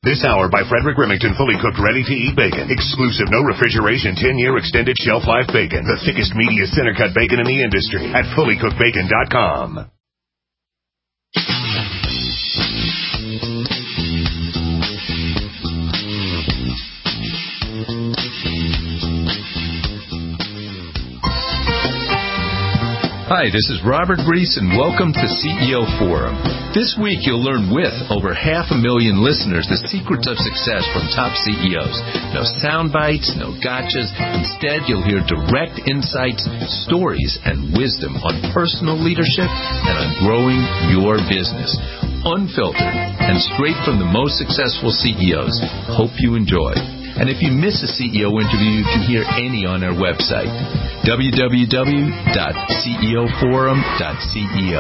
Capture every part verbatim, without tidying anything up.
This hour by Frederick Remington, fully cooked, ready-to-eat bacon. Exclusive, no refrigeration, ten-year extended shelf life bacon. The thickest, meatiest, center-cut bacon in the industry at fully cooked bacon dot com. Hi, this is Robert Reese, and welcome to C E O Forum. This week, you'll learn with over half a million listeners the secrets of success from top C E Os. No sound bites, no gotchas. Instead, you'll hear direct insights, stories, and wisdom on personal leadership and on growing your business. Unfiltered and straight from the most successful C E Os. Hope you enjoy. And if you miss a C E O interview, you can hear any on our website, w w w dot c e o forum dot c e o.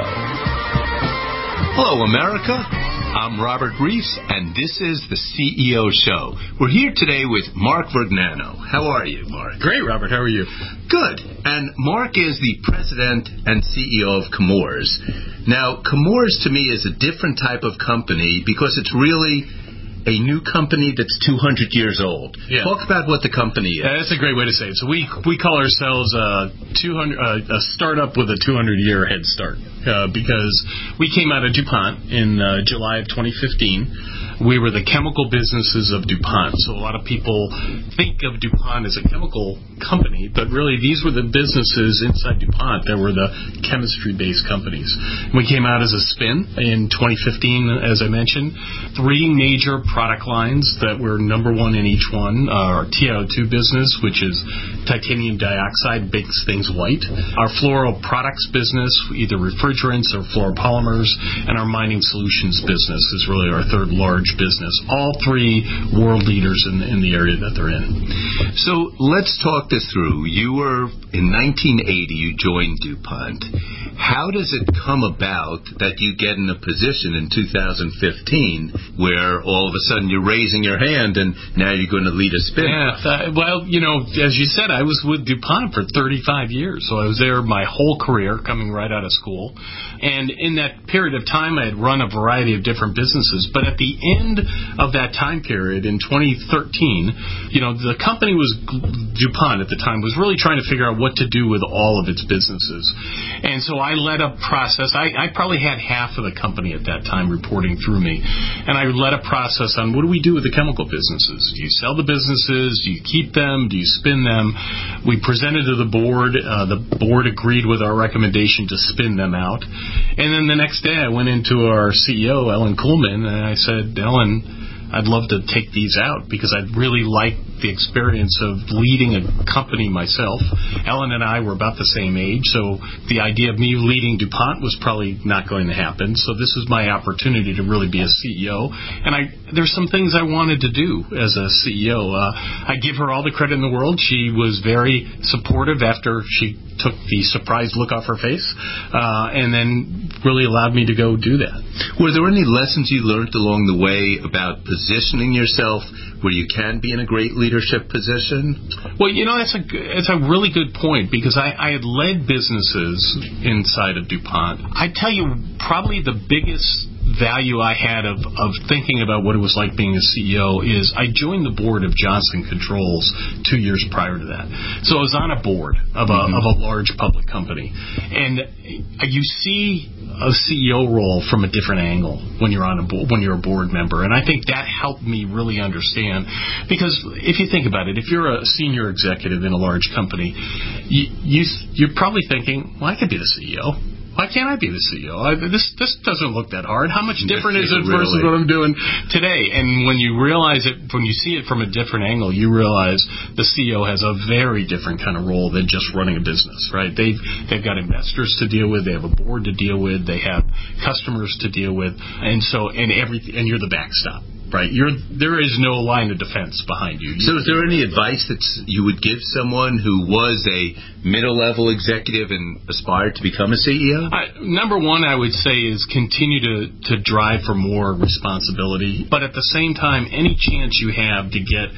Hello, America. I'm Robert Reese, and this is the C E O Show. We're here today with Mark Vergnano. How are you, Mark? Great, Robert. How are you? Good. And Mark is the president and C E O of Chemours. Now, Chemours to me is a different type of company because it's really a new company that's two hundred years old. Yeah. Talk about what the company is. Yeah, that's a great way to say it. So we we call ourselves a two hundred uh, a startup with a two hundred year head start uh, because we came out of DuPont in uh, July of twenty fifteen. We were the chemical businesses of DuPont. So a lot of people think of DuPont as a chemical company, but really these were the businesses inside DuPont that were the chemistry-based companies. We came out as a spin in twenty fifteen, as I mentioned. Three major product lines that were number one in each one. Our T i O two business, which is titanium dioxide, makes things white. Our fluoro products business, either refrigerants or fluoropolymers. And our mining solutions business is really our third large business. All three world leaders in, in the area that they're in. So let's talk this through. You were, in nineteen eighty, you joined DuPont. How does it come about that you get in a position in two thousand fifteen where all of a sudden you're raising your hand and now you're going to lead a spin? Yeah, th- well, you know, as you said, I was with DuPont for thirty-five years. So I was there my whole career, coming right out of school. And in that period of time, I had run a variety of different businesses. But at the end of that time period, in twenty thirteen, you know, the company was, DuPont at the time, was really trying to figure out what to do with all of its businesses. And so I led a process. I, I probably had half of the company at that time reporting through me. And I led a process on what do we do with the chemical businesses? Do you sell the businesses? Do you keep them? Do you spin them? We presented to the board. Uh, the board agreed with our recommendation to spin them out. And then the next day I went into our C E O, Ellen Kuhlman, and I said, Ellen, I'd love to take these out because I'd really like the experience of leading a company myself. Ellen and I were about the same age, so the idea of me leading DuPont was probably not going to happen. So this was my opportunity to really be a C E O. And I there's some things I wanted to do as a C E O. Uh, I give her all the credit in the world. She was very supportive after she took the surprised look off her face, uh, and then really allowed me to go do that. Were there any lessons you learned along the way about positioning yourself where you can be in a great leadership position? Well, you know, that's a, that's a really good point because I, I had led businesses inside of DuPont. I tell you, probably the biggest value I had of, of thinking about what it was like being a C E O is I joined the board of Johnson Controls two years prior to that. So I was on a board of a, mm-hmm. of a large public company. And you see a C E O role from a different angle when you're on a board, when you're a board member. And I think that helped me really understand. Because if you think about it, if you're a senior executive in a large company, you, you, you're probably thinking, well, I could be the C E O. Why can't I be the C E O? I, this this doesn't look that hard. How much different is it really? versus what I'm doing today? And when you realize it, when you see it from a different angle, you realize the C E O has a very different kind of role than just running a business, right? They've they've got investors to deal with, they have a board to deal with, they have customers to deal with, and so and every and you're the backstop. Right, you're, there is no line of defense behind you. So is there any advice that you would give someone who was a middle-level executive and aspired to become a C E O? I, number one, I would say, is continue to, to drive for more responsibility. But at the same time, any chance you have to get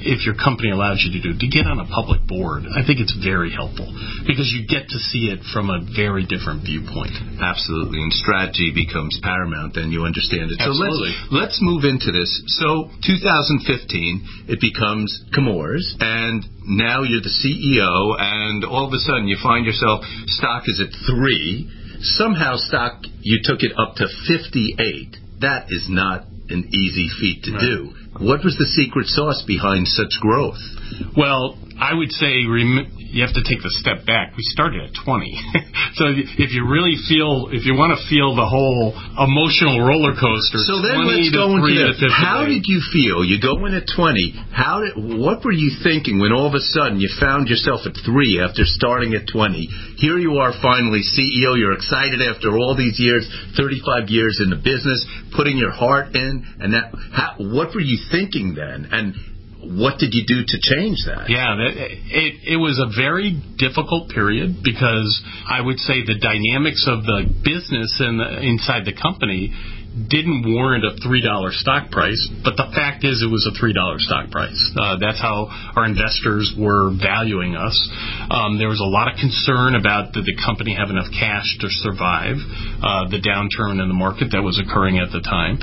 if your company allows you to do, to get on a public board. I think it's very helpful because you get to see it from a very different viewpoint. Absolutely, and strategy becomes paramount, then you understand it. Absolutely. So let's, let's move into this. So two thousand fifteen, it becomes Chemours, and now you're the C E O, and all of a sudden you find yourself, stock is at three. Somehow stock, you took it up to fifty-eight. That is not an easy feat to right. do. What was the secret sauce behind such growth? Well, I would say rem- you have to take the step back. We started at twenty. So if you really feel, if you want to feel the whole emotional roller coaster, so then let's go into that. How did you feel? You go in at twenty. How did? What were you thinking when all of a sudden you found yourself at three after starting at twenty? Here you are, finally C E O. You're excited after all these years, thirty-five years in the business, putting your heart in, and that. How, what were you thinking then? And what did you do to change that? Yeah, it, it was a very difficult period because I would say the dynamics of the business and the, inside the company didn't warrant a three dollar stock price, but the fact is it was a three dollar stock price. Uh, that's how our investors were valuing us. Um, there was a lot of concern about did the company have enough cash to survive uh, the downturn in the market that was occurring at the time.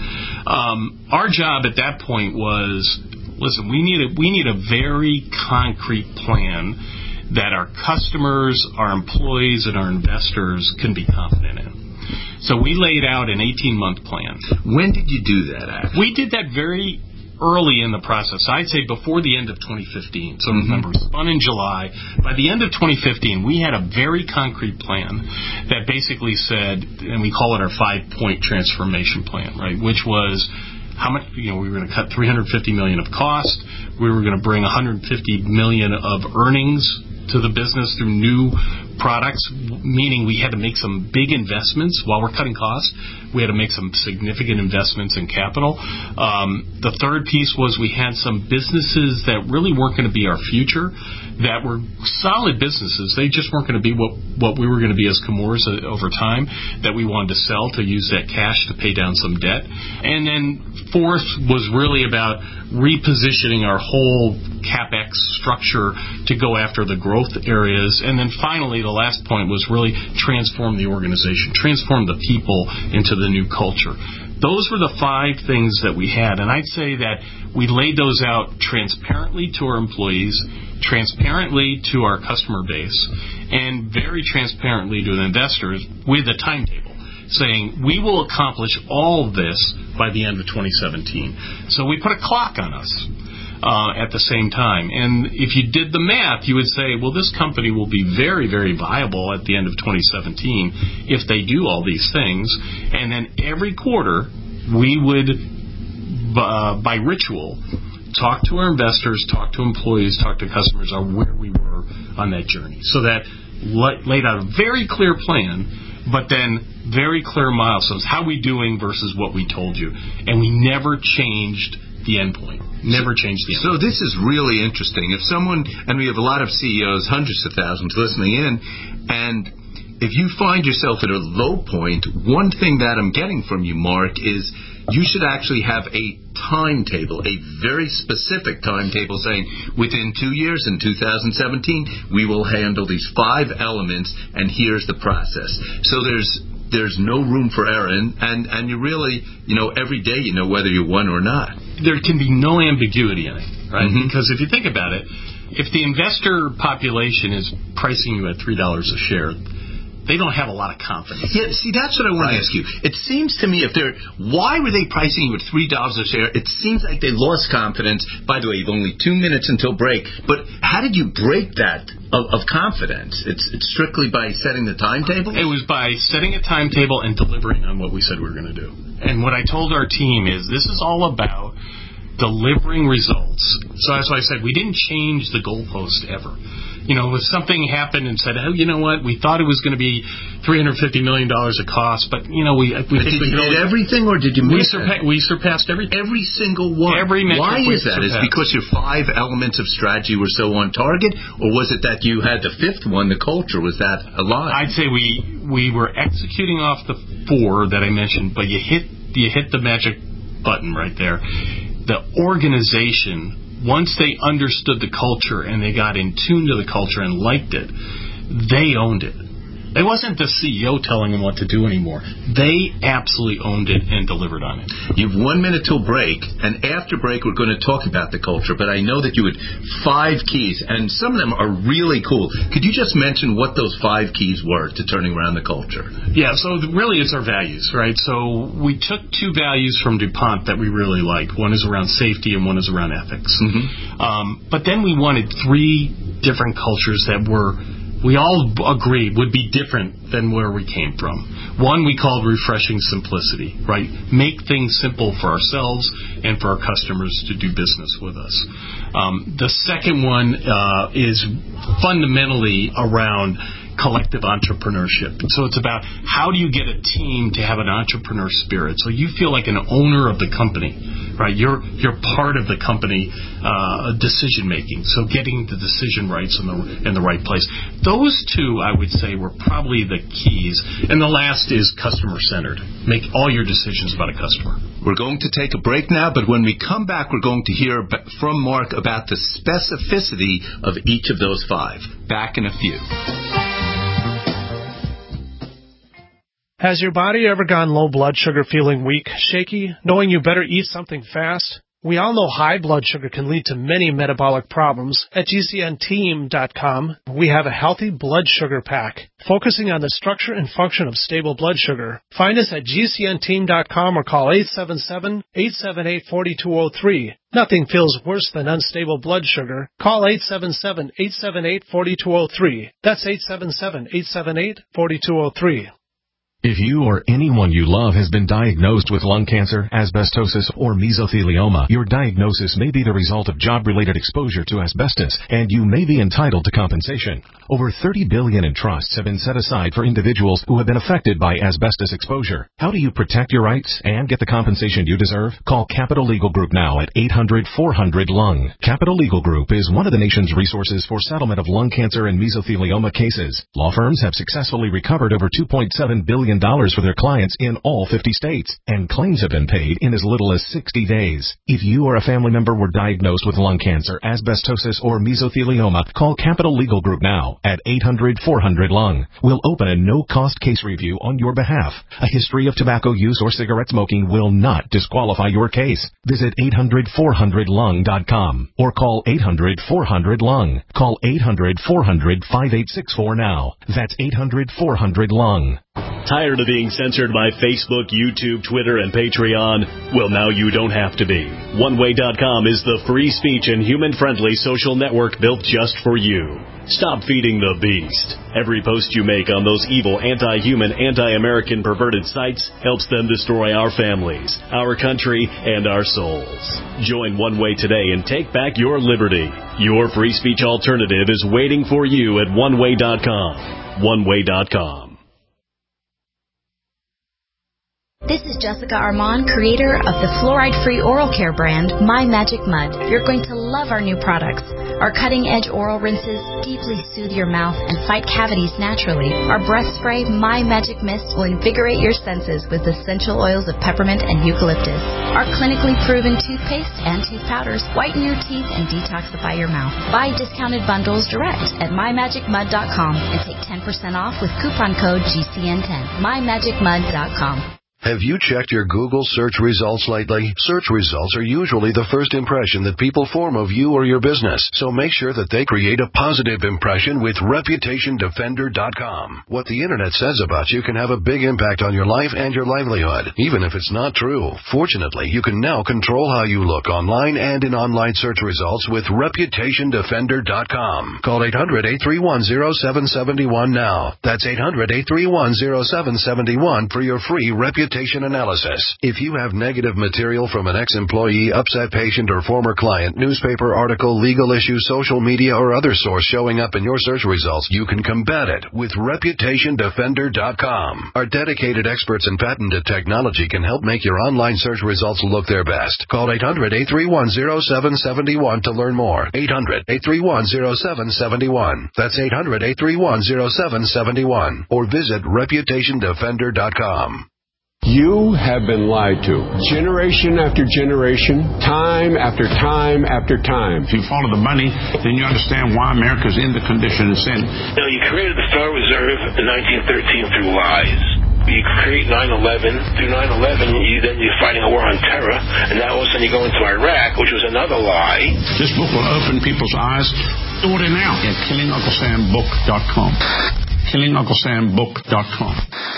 Um, our job at that point was, listen, we need a, we need a very concrete plan that our customers, our employees, and our investors can be confident in. So we laid out an eighteen-month plan. When did you do that, actually? We did that very early in the process. I'd say before the end of twenty fifteen. So mm-hmm. remember, we spun in July. By the end of twenty fifteen, we had a very concrete plan that basically said, and we call it our five-point transformation plan, right, which was how much, you know, we were going to cut three hundred fifty million dollars of cost. We were going to bring one hundred fifty million dollars of earnings to the business through new products, meaning we had to make some big investments while we're cutting costs. We had to make some significant investments in capital. Um, the third piece was we had some businesses that really weren't going to be our future, that were solid businesses. They just weren't going to be what, what we were going to be as Chemours over time, that we wanted to sell to use that cash to pay down some debt. And then fourth was really about repositioning our whole CapEx structure to go after the growth areas. And then finally, the last point was really transform the organization, transform the people into the new culture. Those were the five things that we had. And I'd say that we laid those out transparently to our employees, transparently to our customer base, and very transparently to the investors with a timetable, saying we will accomplish all of this by the end of twenty seventeen. So we put a clock on us uh, at the same time. And if you did the math, you would say, well, this company will be very, very viable at the end of twenty seventeen if they do all these things. And then every quarter, we would, uh, by ritual, talk to our investors, talk to employees, talk to customers on where we were on that journey. So that laid out a very clear plan, but then very clear milestones. How are we doing versus what we told you? And we never changed the endpoint. Never changed the endpoint. So this is really interesting. If someone, and we have a lot of C E Os, hundreds of thousands listening in, and if you find yourself at a low point, one thing that I'm getting from you, Mark, is you should actually have a timetable, a very specific timetable saying within two years in two thousand seventeen, we will handle these five elements, and here's the process. So there's there's no room for error, and, and, and you really, you know, every day you know whether you won or not. There can be no ambiguity in it, right? Mm-hmm. Because if you think about it, if the investor population is pricing you at three dollars a share, they don't have a lot of confidence. Yeah, see, that's what I want right. to ask you. It seems to me if they're, why were they pricing you at three dollars a share? It seems like they lost confidence. By the way, you've only two minutes until break. But how did you break that of, of confidence? It's, it's strictly by setting the timetable? It was by setting a timetable and delivering on what we said we were going to do. And what I told our team is this is all about delivering results. So that's why I said we didn't change the goalpost ever. You know, if something happened and said, oh, you know what, we thought it was going to be three hundred fifty million dollars of cost, but, you know, we, we but think did we you hit everything, or did you miss we, surpa- we surpassed everything. Every single one. Every metric. Why is that? Surpassed. Is it because your five elements of strategy were so on target, or was it that you had the fifth one, the culture, was that aligned? I'd say we we were executing off the four that I mentioned, but you hit you hit the magic button right there. The organization once they understood the culture and they got in tune to the culture and liked it, they owned it. It wasn't the C E O telling them what to do anymore. They absolutely owned it and delivered on it. You've one minute till break, and after break we're going to talk about the culture, but I know that you had five keys, and some of them are really cool. Could you just mention what those five keys were to turning around the culture? Yeah, so really it's our values, right? So we took two values from DuPont that we really like. One is around safety and one is around ethics. Mm-hmm. Um, but then we wanted three different cultures that were we all agreed would be different than where we came from. One we called refreshing simplicity, right? Make things simple for ourselves and for our customers to do business with us. Um, the second one uh, is fundamentally around collective entrepreneurship. So it's about how do you get a team to have an entrepreneur spirit so you feel like an owner of the company, right? You're you're part of the company uh, decision making. So getting the decision rights in the in the right place. Those two, I would say, were probably the keys. And the last is customer centered. Make all your decisions about a customer. We're going to take a break now, but when we come back, we're going to hear from Mark about the specificity of each of those five. Back in a few. Has your body ever gone low blood sugar, feeling weak, shaky, knowing you better eat something fast? We all know high blood sugar can lead to many metabolic problems. At G C N team dot com, we have a healthy blood sugar pack, focusing on the structure and function of stable blood sugar. Find us at G C N team dot com or call eight seven seven, eight seven eight, four two zero three. Nothing feels worse than unstable blood sugar. Call eight seven seven, eight seven eight, four two zero three. That's eight seven seven, eight seven eight, four two zero three. If you or anyone you love has been diagnosed with lung cancer, asbestosis, or mesothelioma, your diagnosis may be the result of job-related exposure to asbestos, and you may be entitled to compensation. Over thirty billion dollars in trusts have been set aside for individuals who have been affected by asbestos exposure. How do you protect your rights and get the compensation you deserve? Call Capital Legal Group now at eight hundred, four hundred, lung. Capital Legal Group is one of the nation's resources for settlement of lung cancer and mesothelioma cases. Law firms have successfully recovered over two point seven billion dollars for their clients in all fifty states, and claims have been paid in as little as sixty days. If you or a family member were diagnosed with lung cancer, asbestosis, or mesothelioma, call Capital Legal Group now at eight hundred, four hundred, lung. We'll open a no-cost case review on your behalf. A history of tobacco use or cigarette smoking will not disqualify your case. Visit eight hundred, four hundred, lung dot com or call eight hundred, four hundred, lung. Call eight hundred, four hundred, five eight six four now. That's eight hundred, four hundred, lung. Tired of being censored by Facebook, YouTube, Twitter, and Patreon? Well, now you don't have to be. one way dot com is the free speech and human-friendly social network built just for you. Stop feeding the beast. Every post you make on those evil, anti-human, anti-American perverted sites helps them destroy our families, our country, and our souls. Join One Way today and take back your liberty. Your free speech alternative is waiting for you at one way dot com. one way dot com. This is Jessica Armand, creator of the fluoride-free oral care brand, My Magic Mud. You're going to love our new products. Our cutting-edge oral rinses deeply soothe your mouth and fight cavities naturally. Our breath spray, My Magic Mist, will invigorate your senses with essential oils of peppermint and eucalyptus. Our clinically proven toothpaste and tooth powders whiten your teeth and detoxify your mouth. Buy discounted bundles direct at my magic mud dot com and take ten percent off with coupon code G C N ten. my magic mud dot com. Have you checked your Google search results lately? Search results are usually the first impression that people form of you or your business, so make sure that they create a positive impression with reputation defender dot com. What the internet says about you can have a big impact on your life and your livelihood, even if it's not true. Fortunately, you can now control how you look online and in online search results with reputation defender dot com. Call eight hundred, eight three one, zero seven seven one now. That's eight hundred, eight three one, zero seven seven one for your free reputation analysis. If you have negative material from an ex-employee, upset patient, or former client, newspaper article, legal issue, social media, or other source showing up in your search results, you can combat it with reputation defender dot com. Our dedicated experts in patented technology can help make your online search results look their best. Call eight hundred, eight three one, zero seven seven one to learn more. eight hundred, eight three one, zero seven seven one. That's eight hundred, eight three one, zero seven seven one. Or visit reputation defender dot com. You have been lied to. Generation after generation, time after time after time. If you follow the money, then you understand why America's in the condition it's in. You know, you created the Federal Reserve in nineteen thirteen through lies. You create nine eleven. Through nine eleven, you, then you're fighting a war on terror, and now all of a sudden you go into Iraq, which was another lie. This book will open people's eyes. Order now at killing uncle sam book dot com. killing uncle sam book dot com.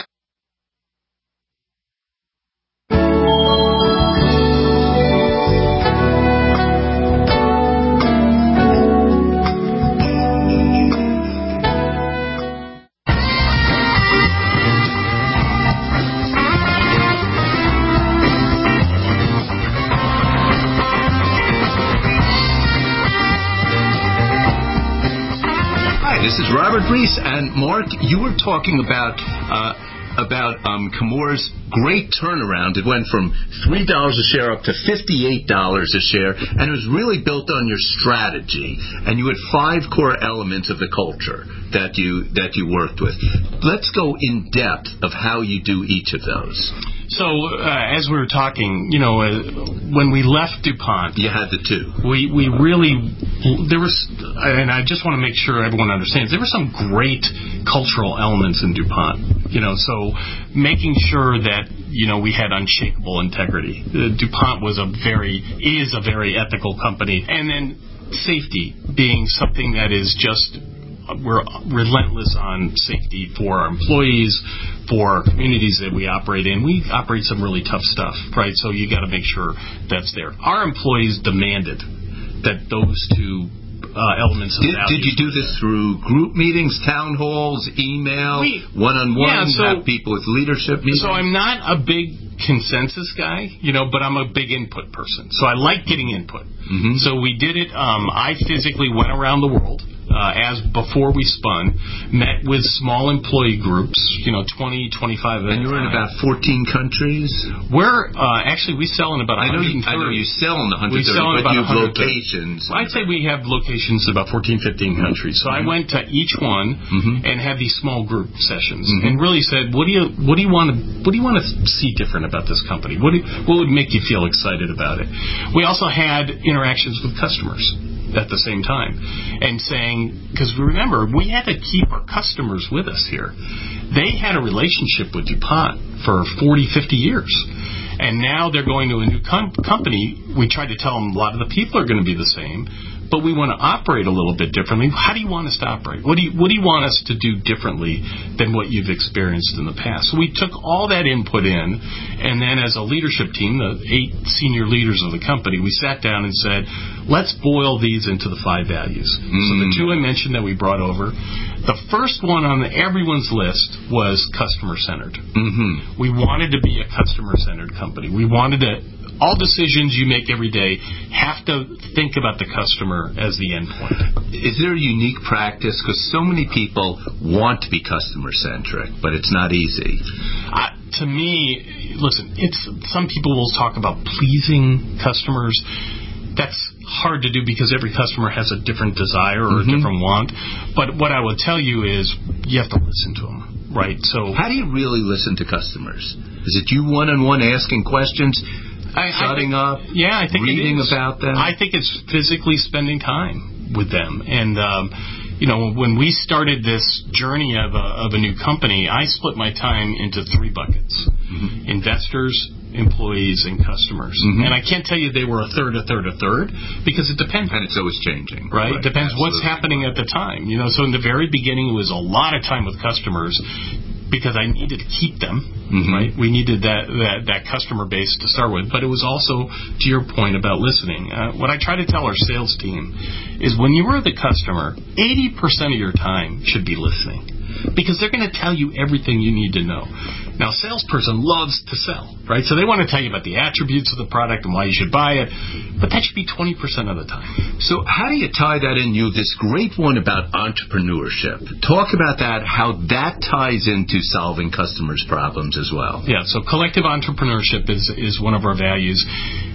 This is Robert Reese, and Mark, you were talking about uh, about um, Chemours' great turnaround. It went from three dollars a share up to fifty-eight dollars a share, and it was really built on your strategy. And you had five core elements of the culture that you that you worked with. Let's go in depth of how you do each of those. So, uh, as we were talking, you know, uh, when we left DuPont, you had the two. We we really there was, and I just want to make sure everyone understands, there were some great cultural elements in DuPont. You know, so making sure that you know we had unshakable integrity. Uh, DuPont was a very is a very ethical company, and then safety being something that is just. We're relentless on safety for our employees, for our communities that we operate in. We operate some really tough stuff, right? So you got to make sure that's there. Our employees demanded that those two uh, elements of did, values. Did you do this through group meetings, town halls, email, we, one-on-one, yeah, so, have people with leadership meetings? So I'm not a big consensus guy, you know, but I'm a big input person. So I like getting input. Mm-hmm. So we did it. Um, I physically went around the world. Uh, as before we spun, met with small employee groups, you know, twenty, twenty-five. And you're in about fourteen countries? We're, uh, actually, we sell in about one hundred thirty. I know you, I know you sell in one hundred thirty, but you have locations. Well, I'd say we have locations in about fourteen, fifteen mm-hmm. countries. So mm-hmm. I went to each one mm-hmm. and had these small group sessions mm-hmm. and really said, what do you, what do you want to, what do you want to see different about this company? What do, what would make you feel excited about it? We also had interactions with customers at the same time, and saying, because remember, we had to keep our customers with us here. They had a relationship with DuPont for forty, fifty years, and now they're going to a new com- company. We tried to tell them a lot of the people are going to be the same, but we want to operate a little bit differently. How do you want us to operate? What do you What do you want us to do differently than what you've experienced in the past? So we took all that input in, and then as a leadership team, the eight senior leaders of the company, we sat down and said, let's boil these into the five values. Mm. So the two I mentioned that we brought over, the first one on everyone's list was customer-centered. Mm-hmm. We wanted to be a customer-centered company. We wanted to, all decisions you make every day have to think about the customer as the end point. Is there a unique practice? Because so many people want to be customer-centric, but it's not easy. Uh, to me, listen, it's some people will talk about pleasing customers. That's hard to do because every customer has a different desire or mm-hmm. a different want. But what I will tell you is you have to listen to them, right? So how do you really listen to customers? Is it you one-on-one asking questions, I, shutting I up, think, yeah, I think reading it is. about them? I think it's physically spending time with them. And, um, you know, when we started this journey of a, of a new company, I split my time into three buckets. Mm-hmm. Investors, employees, and customers. Mm-hmm. And I can't tell you they were a third, a third, a third, because it depends. And it's always changing. Right? right. It depends Absolutely. What's happening at the time. You know, so in the very beginning, it was a lot of time with customers because I needed to keep them, mm-hmm. right? We needed that, that, that customer base to start with. But it was also, to your point about listening, uh, what I try to tell our sales team is when you are the customer, eighty percent of your time should be listening, because they're going to tell you everything you need to know. Now, a salesperson loves to sell, right? So they want to tell you about the attributes of the product and why you should buy it, but that should be twenty percent of the time. So how do you tie that in? You have this great one about entrepreneurship. Talk about that, how that ties into solving customers' problems as well. Yeah, so collective entrepreneurship is, is one of our values.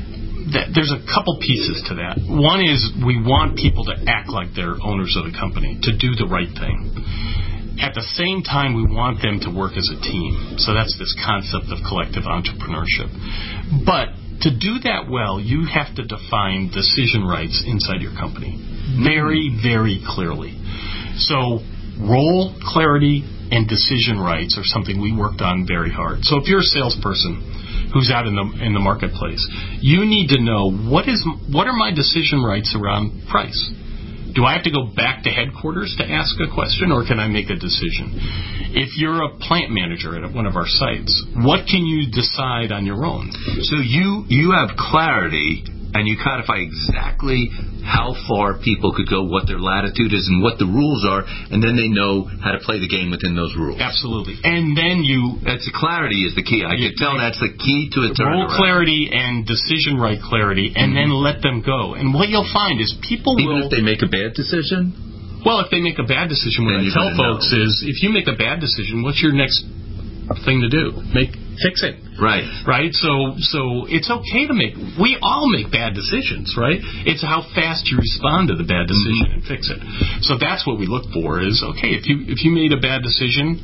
That, there's a couple pieces to that. One is we want people to act like they're owners of the company, to do the right thing. at the same time, we want them to work as a team. So that's this concept of collective entrepreneurship. But to do that well, you have to define decision rights inside your company very, very clearly. So role clarity and decision rights are something we worked on very hard. So if you're a salesperson who's out in the in the marketplace, you need to know what is what are my decision rights around price. Do I have to go back to headquarters to ask a question, or can I make a decision? If you're a plant manager at one of our sites, what can you decide on your own? So you you have clarity, and you codify exactly how far people could go, what their latitude is, and what the rules are, and then they know how to play the game within those rules. Absolutely. And then you... That's the clarity is the key. I can tell that's the key to a turnaround. Role clarity and decision right clarity, and mm-hmm. then let them go. And what you'll find is people Even will... if they make a bad decision? Well, if they make a bad decision, what I tell folks know. is, if you make a bad decision, what's your next thing to do? Make fix it. Right. Right? So so it's okay to make... We all make bad decisions, right? It's how fast you respond to the bad decision mm-hmm. and fix it. So that's what we look for is, okay, if you if you made a bad decision,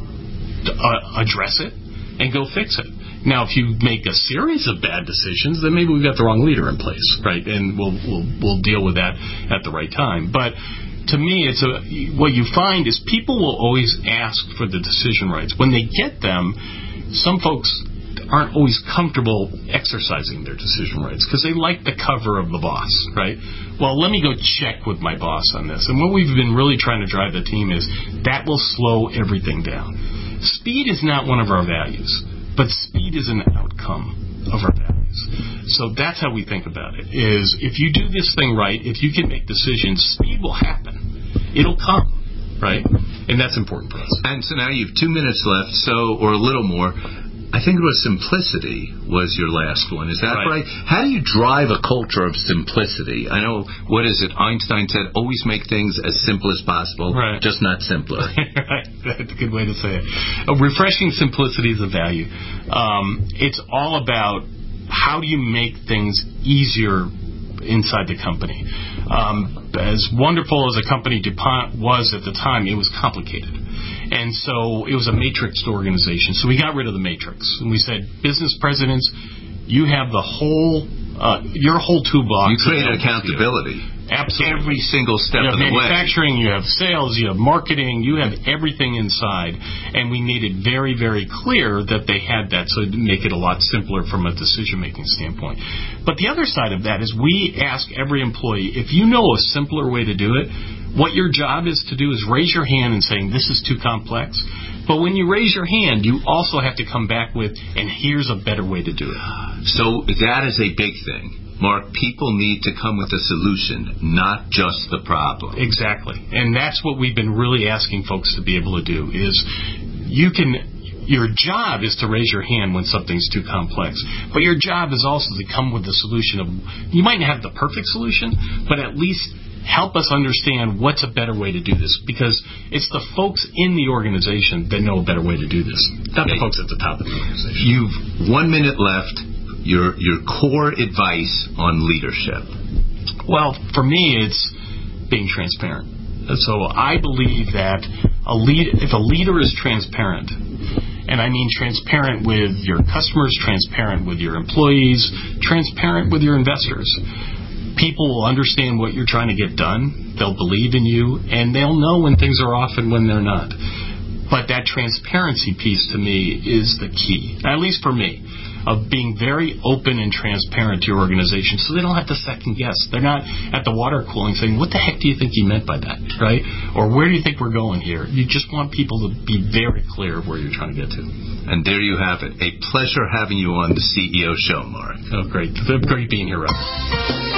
uh, address it and go fix it. Now, if you make a series of bad decisions, then maybe we've got the wrong leader in place, right? And we'll we'll, we'll deal with that at the right time. But to me, it's a what you find is people will always ask for the decision rights. When they get them, some folks aren't always comfortable exercising their decision rights because they like the cover of the boss, right? Well, let me go check with my boss on this. And what we've been really trying to drive the team is that will slow everything down. Speed is not one of our values, but speed is an outcome of our values. So that's how we think about it, is if you do this thing right, if you can make decisions, speed will happen. It'll come, right? And that's important for us. And so now you have two minutes left, so or a little more. I think it was simplicity was your last one. Is that right? right? How do you drive a culture of simplicity? I know, what is it? Einstein said, always make things as simple as possible, right. just not simpler. Right. That's a good way to say it. A refreshing simplicity is a value. Um, it's all about how do you make things easier inside the company. Um, as wonderful as a company DuPont was at the time, it was complicated. And so it was a matrixed organization. So we got rid of the matrix. And we said, business presidents, you have the whole, uh, your whole toolbox. You created accountability. Absolutely. Every single step of the way. You have manufacturing, you have sales, you have marketing, you have everything inside. And we made it very, very clear that they had that, so to make it a lot simpler from a decision-making standpoint. But the other side of that is we ask every employee, if you know a simpler way to do it, what your job is to do is raise your hand and saying, this is too complex. But when you raise your hand, you also have to come back with, and here's a better way to do it. So that is a big thing. Mark, people need to come with a solution, not just the problem. Exactly. And that's what we've been really asking folks to be able to do, is you can... Your job is to raise your hand when something's too complex. But your job is also to come with the solution of... You might not have the perfect solution, but at least... help us understand what's a better way to do this, because it's the folks in the organization that know a better way to do this, not the folks at the top of the organization. You've one minute left. Your your core advice on leadership. Well, for me, it's being transparent. So I believe that a lead, if a leader is transparent, and I mean transparent with your customers, transparent with your employees, transparent with your investors, people will understand what you're trying to get done. They'll believe in you, and they'll know when things are off and when they're not. But that transparency piece to me is the key, at least for me, of being very open and transparent to your organization so they don't have to second guess. They're not at the water cooling saying, what the heck do you think you meant by that, right? Or where do you think we're going here? You just want people to be very clear of where you're trying to get to. And there you have it. A pleasure having you on the C E O Show, Mark. Oh, great. Great being here, Robert.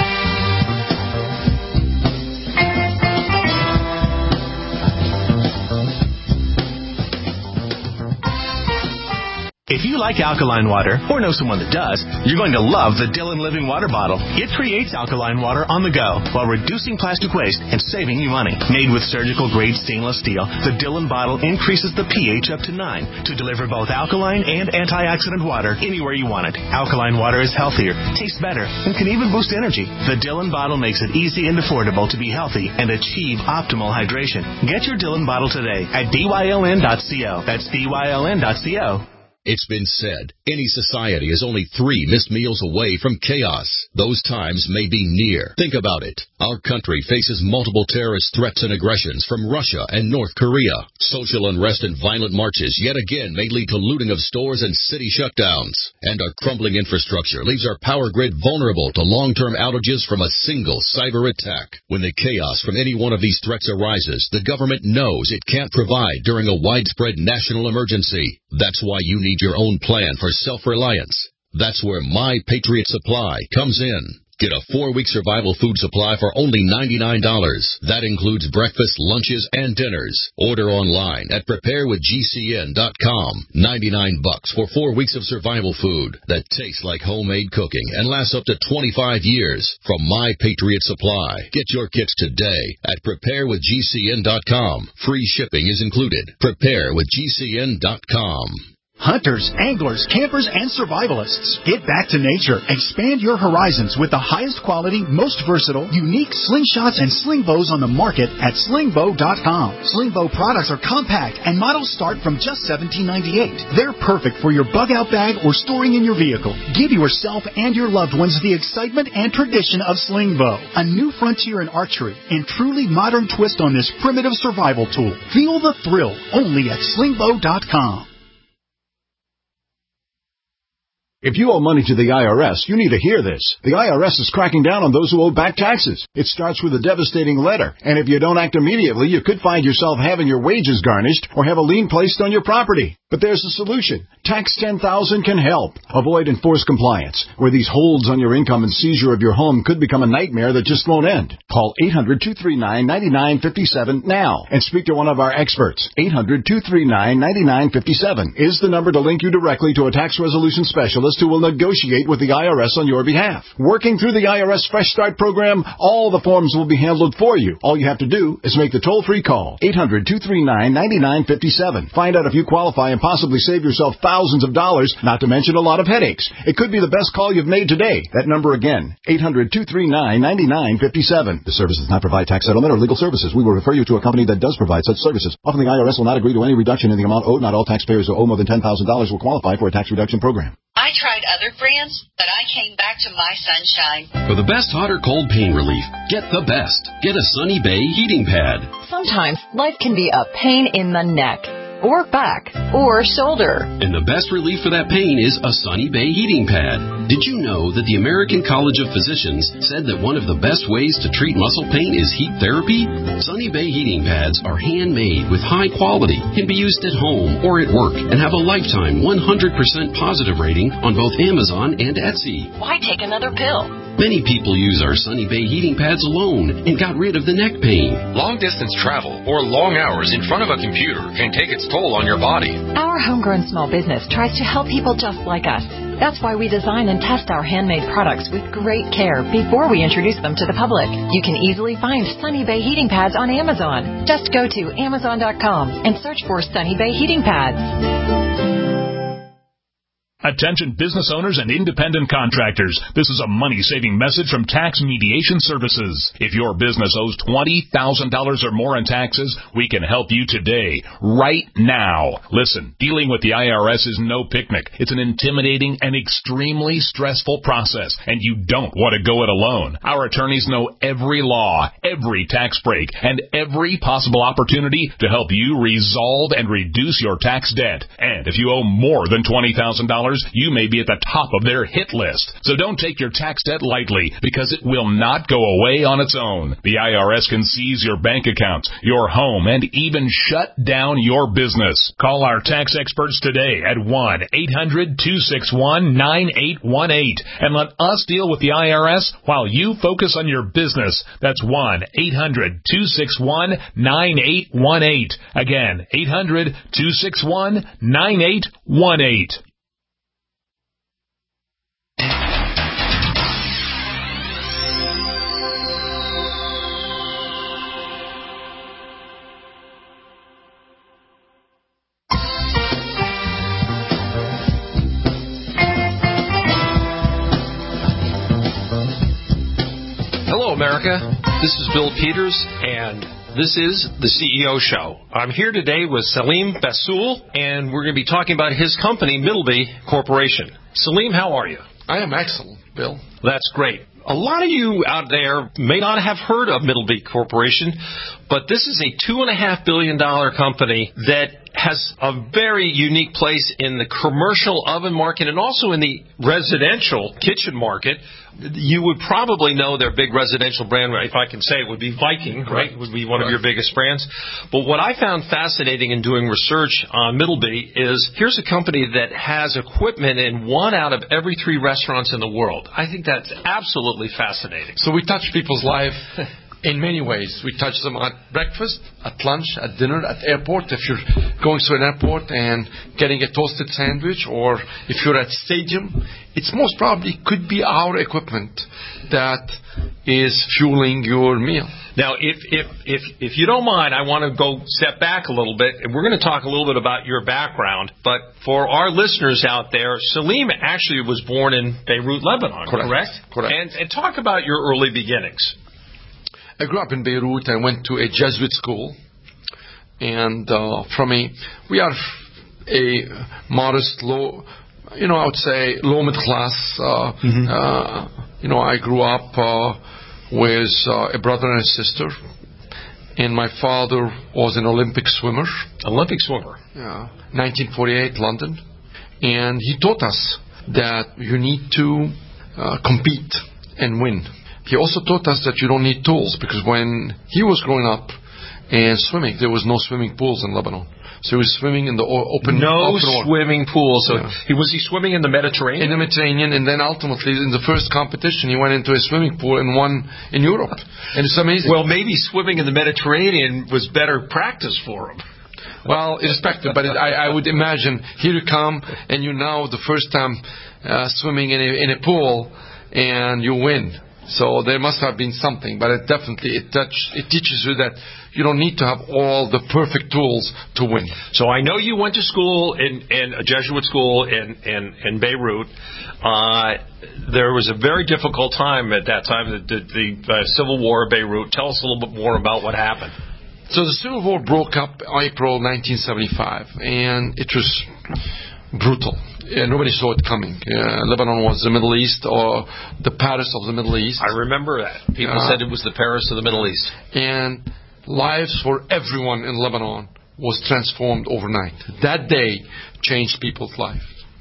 If you like alkaline water, or know someone that does, you're going to love the Dillon Living Water Bottle. It creates alkaline water on the go while reducing plastic waste and saving you money. Made with surgical-grade stainless steel, the Dillon bottle increases the pH up to nine to deliver both alkaline and antioxidant water anywhere you want it. Alkaline water is healthier, tastes better, and can even boost energy. The Dillon bottle makes it easy and affordable to be healthy and achieve optimal hydration. Get your Dillon bottle today at D Y L N dot co. That's D Y L N dot co. It's been said, any society is only three missed meals away from chaos. Those times may be near. Think about it. Our country faces multiple terrorist threats and aggressions from Russia and North Korea. Social unrest and violent marches yet again may lead to looting of stores and city shutdowns. And our crumbling infrastructure leaves our power grid vulnerable to long-term outages from a single cyber attack. When the chaos from any one of these threats arises, the government knows it can't provide during a widespread national emergency. That's why you need your own plan for self-reliance. That's where My Patriot Supply comes in. Get a four-week survival food supply for only ninety-nine dollars. That includes breakfast, lunches, and dinners. Order online at prepare with G C N dot com. ninety-nine bucks for four weeks of survival food that tastes like homemade cooking and lasts up to twenty-five years from My Patriot Supply. Get your kits today at prepare with G C N dot com. Free shipping is included. prepare with G C N dot com. Hunters, anglers, campers, and survivalists. Get back to nature. Expand your horizons with the highest quality, most versatile, unique slingshots and sling bows on the market at sling bow dot com. Sling bow products are compact and models start from just seventeen ninety-eight. They're perfect for your bug out bag or storing in your vehicle. Give yourself and your loved ones the excitement and tradition of sling bow. A new frontier in archery and truly modern twist on this primitive survival tool. Feel the thrill only at sling bow dot com. If you owe money to the I R S, you need to hear this. The I R S is cracking down on those who owe back taxes. It starts with a devastating letter, and if you don't act immediately, you could find yourself having your wages garnished or have a lien placed on your property. But there's a solution. Tax ten thousand can help. Avoid enforced compliance, where these holds on your income and seizure of your home could become a nightmare that just won't end. Call eight hundred, two three nine, nine nine five seven now and speak to one of our experts. eight hundred, two three nine, nine nine five seven is the number to link you directly to a tax resolution specialist who will negotiate with the I R S on your behalf. Working through the I R S Fresh Start program, all the forms will be handled for you. All you have to do is make the toll-free call. eight hundred, two three nine, nine nine five seven. Find out if you qualify and possibly save yourself thousands of dollars, not to mention a lot of headaches. It could be the best call you've made today. That number again, eight hundred, two three nine, nine nine five seven. The service does not provide tax settlement or legal services. We will refer you to a company that does provide such services. Often the I R S will not agree to any reduction in the amount owed. Not all taxpayers who owe more than ten thousand dollars will qualify for a tax reduction program. I tried other brands, but I came back to My Sunshine. For the best hot or cold pain relief, get the best. Get a Sunny Bay heating pad. Sometimes life can be a pain in the neck, or back, or shoulder. And the best relief for that pain is a Sunny Bay heating pad. Did you know that the American College of Physicians said that one of the best ways to treat muscle pain is heat therapy? Sunny Bay heating pads are handmade with high quality, can be used at home or at work, and have a lifetime one hundred percent positive rating on both Amazon and Etsy. Why take another pill? Many people use our Sunny Bay heating pads alone and got rid of the neck pain. Long-distance travel or long hours in front of a computer can take its toll on your body. Our homegrown small business tries to help people just like us. That's why we design and test our handmade products with great care before we introduce them to the public. You can easily find Sunny Bay heating pads on Amazon. Just go to amazon dot com and search for Sunny Bay heating pads. Attention business owners and independent contractors. This is a money-saving message from Tax Mediation Services. If your business owes twenty thousand dollars or more in taxes, we can help you today, right now. Listen, dealing with the I R S is no picnic. It's an intimidating and extremely stressful process, and you don't want to go it alone. Our attorneys know every law, every tax break, and every possible opportunity to help you resolve and reduce your tax debt. And if you owe more than twenty thousand dollars, you may be at the top of their hit list. So don't take your tax debt lightly, because it will not go away on its own. The I R S can seize your bank accounts, your home, and even shut down your business. Call our tax experts today at one eight hundred, two six one, nine eight one eight and let us deal with the I R S while you focus on your business. That's one eight hundred, two six one, nine eight one eight. Again, eight hundred, two six one, nine eight one eight. Hello, America. This is Bill Peters, and this is the C E O Show. I'm here today with Salim Basool, and we're going to be talking about his company, Middleby Corporation. Salim, how are you? I am excellent, Bill. That's great. A lot of you out there may not have heard of Middleby Corporation, but this is a two point five billion dollars company that has a very unique place in the commercial oven market and also in the residential kitchen market. You would probably know their big residential brand, if I can say it, would be Viking, right? It would be one of your biggest brands. But what I found fascinating in doing research on Middleby is here's a company that has equipment in one out of every three restaurants in the world. I think that's absolutely fascinating. So we touch people's life in many ways. We touch them at breakfast, at lunch, at dinner, at airport. If you're going to an airport and getting a toasted sandwich, or if you're at stadium, it's most probably could be our equipment that is fueling your meal. Now, if if if if you don't mind, I want to go step back a little bit, and we're going to talk a little bit about your background. But for our listeners out there, Salim actually was born in Beirut, Lebanon, correct? Correct. correct. And, and talk about your early beginnings. I grew up in Beirut. I went to a Jesuit school, and uh, from a we are a modest, low, you know, I would say low middle class. Uh, mm-hmm. uh, you know, I grew up uh, with uh, a brother and a sister, and my father was an Olympic swimmer. Olympic swimmer. Yeah, nineteen forty-eight, London, and he taught us that you need to uh, compete and win. He also taught us that you don't need tools, because when he was growing up and swimming, there was no swimming pools in Lebanon. So he was swimming in the open No open swimming pools. So yeah. he was he swimming in the Mediterranean? In the Mediterranean, and then ultimately in the first competition, he went into a swimming pool and won in Europe. And it's amazing. Well, maybe swimming in the Mediterranean was better practice for him. Well, irrespective, but it, I, I would imagine here you come and you know the first time uh, swimming in a, in a pool and you win. So there must have been something, but it definitely it touch, it teaches you that you don't need to have all the perfect tools to win. So I know you went to school in, in a Jesuit school in in, in Beirut. Uh, there was a very difficult time at that time, the, the, the uh, Civil War of Beirut. Tell us a little bit more about what happened. So the Civil War broke up April nineteen seventy-five, and it was brutal. Yeah, nobody saw it coming. Uh, Lebanon was the Middle East, or the Paris of the Middle East. I remember that. People uh, said it was the Paris of the Middle East. And lives for everyone in Lebanon was transformed overnight. That day changed people's lives.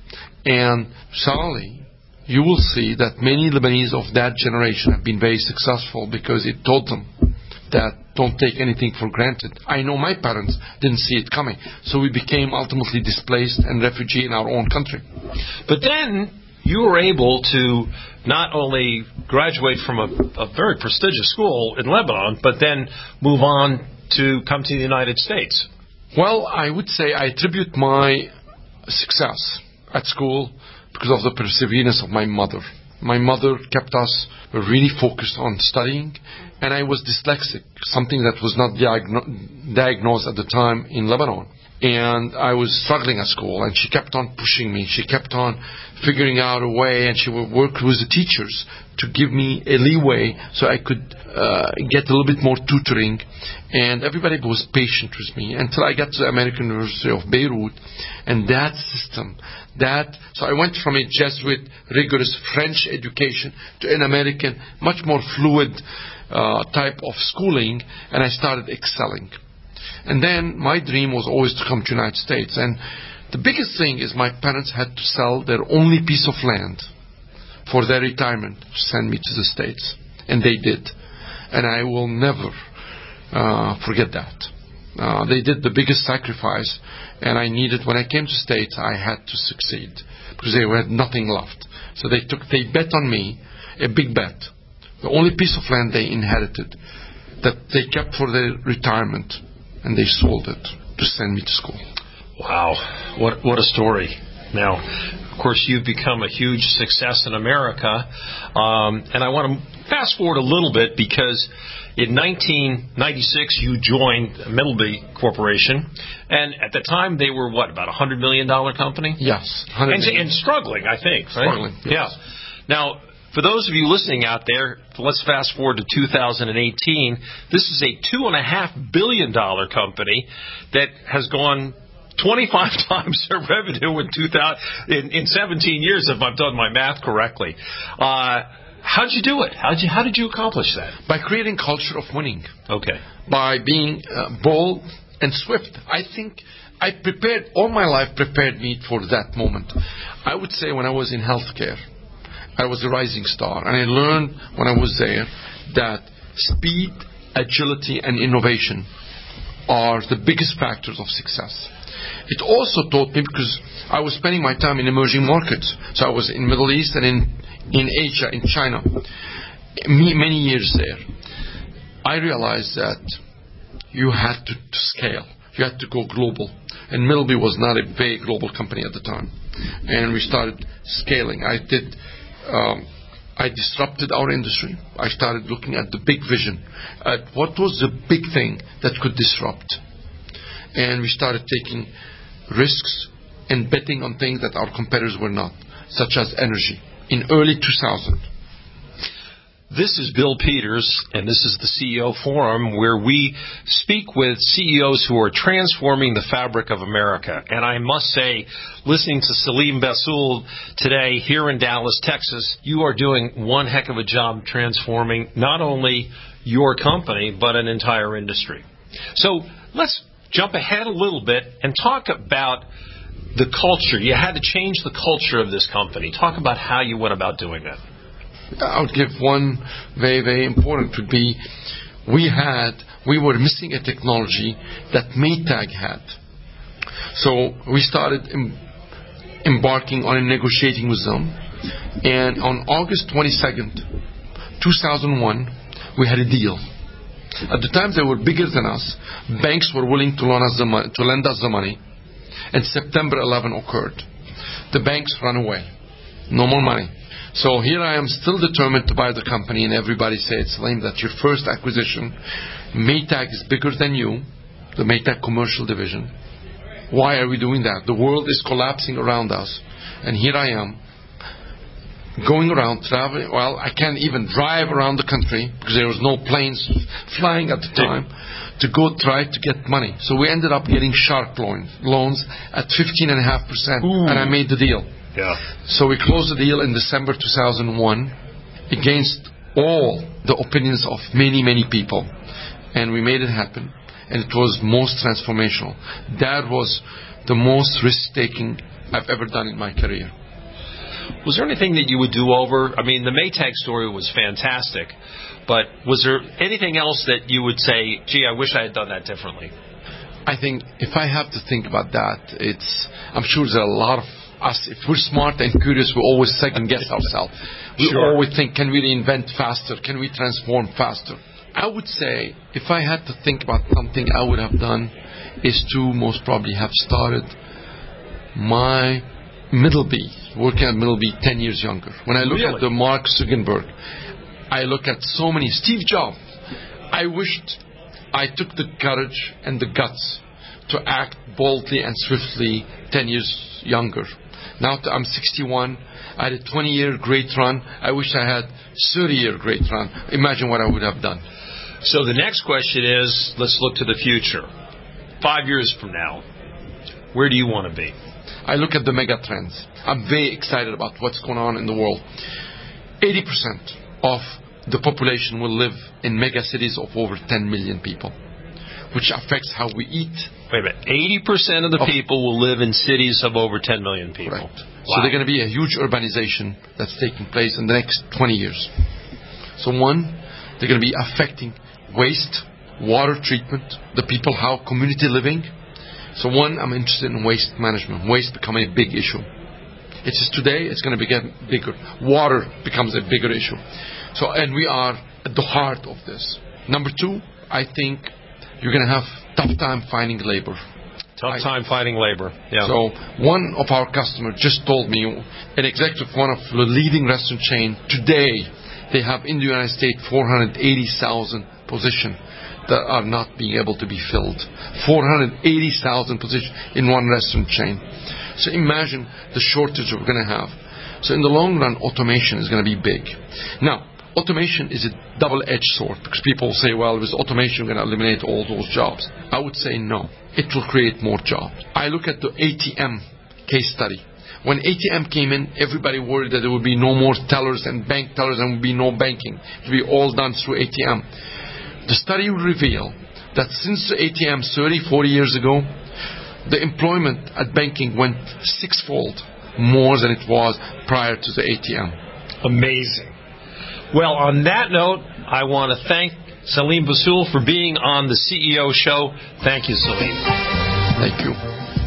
And suddenly, you will see that many Lebanese of that generation have been very successful, because it taught them that don't take anything for granted. I know my parents didn't see it coming, so we became ultimately displaced and refugee in our own country. But then you were able to not only graduate from a, a very prestigious school in Lebanon, but then move on to come to the United States. Well, I would say I attribute my success at school because of the perseverance of my mother. My mother kept us really focused on studying, and I was dyslexic, something that was not diagno- diagnosed at the time in Lebanon. And I was struggling at school, and she kept on pushing me. She kept on figuring out a way, and she would work with the teachers to give me a leeway so I could uh, get a little bit more tutoring. And everybody was patient with me until I got to the American University of Beirut. And that system, that so I went from a Jesuit, rigorous French education to an American, much more fluid uh, type of schooling, and I started excelling. And then my dream was always to come to the United States. And the biggest thing is my parents had to sell their only piece of land for their retirement to send me to the States. And they did. And I will never uh, forget that. Uh, they did the biggest sacrifice, and I needed, when I came to the States, I had to succeed because they had nothing left. So they took, they bet on me, a big bet. The only piece of land they inherited that they kept for their retirement, and they sold it to send me to school. Wow, what what a story. Now, of course, you've become a huge success in America, um, and I want to fast forward a little bit because in nineteen ninety-six you joined Middleby Corporation, and at the time they were, what, about a one hundred million dollars company? Yes. And, and struggling, I think, right? Struggling, yes. Yeah. Now, For those of you listening out there, let's fast forward to two thousand eighteen. This is a two point five billion dollars company that has gone twenty-five times their revenue in, two thousand, in, in seventeen years, if I've done my math correctly. Uh, how'd you do it? How'd you, how did you accomplish that? By creating culture of winning. Okay. By being uh, bold and swift. I think I prepared, all my life prepared me for that moment. I would say when I was in healthcare, I was a rising star. And I learned when I was there that speed, agility, and innovation are the biggest factors of success. It also taught me, because I was spending my time in emerging markets. So I was in Middle East and in, in Asia, in China, many years there. I realized that you had to, to scale. You had to go global. And Middleby was not a very global company at the time. And we started scaling. I did, um, I disrupted our industry. I started looking at the big vision, at what was the big thing that could disrupt. And we started taking risks and betting on things that our competitors were not, such as energy, in early two thousand. This is Bill Peters, and this is the C E O Forum, where we speak with C E Os who are transforming the fabric of America. And I must say, listening to Salim Basool today here in Dallas, Texas, you are doing one heck of a job transforming not only your company, but an entire industry. So let's jump ahead a little bit and talk about the culture. You had to change the culture of this company. Talk about how you went about doing that. I would give one very, very important would be we had, we were missing a technology that Maytag had. So we started em- embarking on a negotiating with them. And on August twenty-second, two thousand one, we had a deal. At the time, they were bigger than us. Banks were willing to loan us the money, to lend us the money. And September eleventh occurred. The banks ran away. No more money. So here I am, still determined to buy the company, and everybody said, Salim, that's your first acquisition. Maytag is bigger than you, the Maytag commercial division. Why are we doing that? The world is collapsing around us. And here I am, going around, traveling. Well, I can't even drive around the country, because there was no planes flying at the time, to go try to get money. So we ended up getting sharp loans, loans at fifteen point five percent, and I made the deal. Yeah. So we closed the deal in December two thousand one against all the opinions of many, many people. And we made it happen. And it was most transformational. That was the most risk-taking I've ever done in my career. Was there anything that you would do over? I mean, the Maytag story was fantastic. But was there anything else that you would say, gee, I wish I had done that differently? I think if I have to think about that, it's, I'm sure there are a lot of us, if we're smart and curious, we always second guess ourselves. We Sure. always think, can we reinvent faster? Can we transform faster? I would say, if I had to think about something I would have done, is to most probably have started my Middleby, working at Middleby ten years younger. When I look Really? at the Mark Zuckerberg, I look at so many, Steve Jobs, I wished I took the courage and the guts to act boldly and swiftly ten years younger. Now I'm sixty-one. I had a twenty-year great run. I wish I had thirty-year great run. Imagine what I would have done. So the next question is, let's look to the future. Five years from now, where do you want to be? I look at the mega trends. I'm very excited about what's going on in the world. eighty percent of the population will live in mega cities of over ten million people, which affects how we eat. Wait a minute. eighty percent of the Of- people will live in cities of over ten million people. Correct. Wow. So there's going to be a huge urbanization that's taking place in the next twenty years. So one, they're going to be affecting waste, water treatment, the people, how community living. So one, I'm interested in waste management. Waste becoming a big issue. It is today, it's going to get bigger. Water becomes a bigger issue. So, and we are at the heart of this. Number two, I think you're going to have tough time finding labor. Tough time finding labor. Yeah. So one of our customers just told me, an executive of one of the leading restaurant chain, today they have in the United States four hundred eighty thousand positions that are not being able to be filled. four hundred eighty thousand positions in one restaurant chain. So imagine the shortage we're going to have. So in the long run, automation is going to be big. Now, automation is a double-edged sword because people say, well, with automation, we're going to eliminate all those jobs. I would say no. It will create more jobs. I look at the A T M case study. When A T M came in, everybody worried that there would be no more tellers and bank tellers and would be no banking. It would be all done through A T M. The study will reveal that since the A T M thirty, forty years ago, the employment at banking went sixfold more than it was prior to the A T M. Amazing. Well, on that note, I want to thank Salim Basul for being on the C E O Show. Thank you, Salim. Thank you.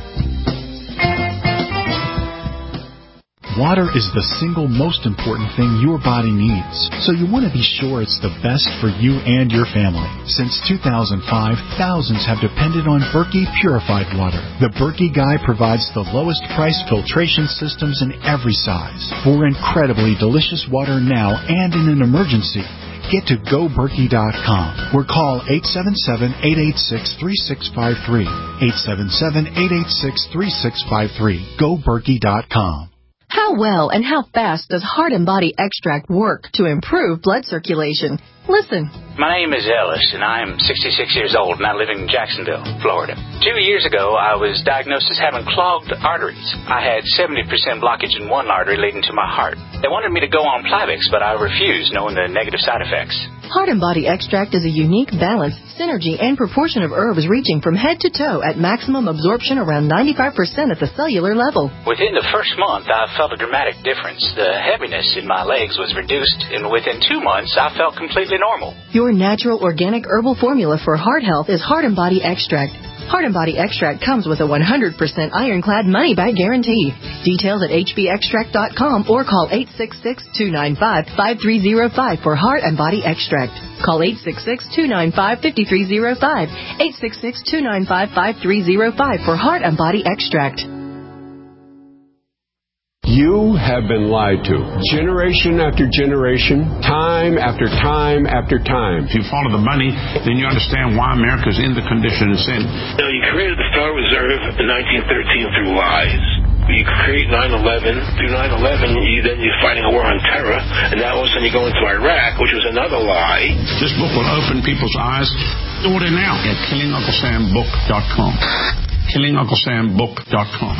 Water is the single most important thing your body needs, so you want to be sure it's the best for you and your family. Since two thousand five, thousands have depended on Berkey purified water. The Berkey Guy provides the lowest price filtration systems in every size for incredibly delicious water now and in an emergency. Get to go berkey dot com or call eight seven seven, eight eight six, three six five three. eight seven seven, eight eight six, three six five three. go berkey dot com. How well and how fast does Heart and Body Extract work to improve blood circulation? Listen. My name is Ellis, and I am sixty-six years old, and I live in Jacksonville, Florida. Two years ago, I was diagnosed as having clogged arteries. I had seventy percent blockage in one artery leading to my heart. They wanted me to go on Plavix, but I refused, knowing the negative side effects. Heart and Body Extract is a unique balance, synergy, and proportion of herbs reaching from head to toe at maximum absorption around ninety-five percent at the cellular level. Within the first month, I felt a dramatic difference. The heaviness in my legs was reduced, and within two months, I felt completely normal. Your natural organic herbal formula for heart health is Heart and Body Extract. Heart and Body Extract comes with a one hundred percent ironclad money-back guarantee. Details at h b extract dot com or call eight six six, two nine five, five three zero five for Heart and Body Extract. Call eight six six, two nine five, five three zero five, eight six six, two nine five, five three zero five for Heart and Body Extract. You have been lied to. Generation after generation, time after time after time. If you follow the money, then you understand why America is in the condition it's in. Now, you created the Federal Reserve in nineteen thirteen through lies. You create nine eleven. Through nine eleven, you, then you're fighting a war on terror, and now all of a sudden you go into Iraq, which was another lie. This book will open people's eyes. Order now at killing uncle sam book dot com. killing uncle sam book dot com.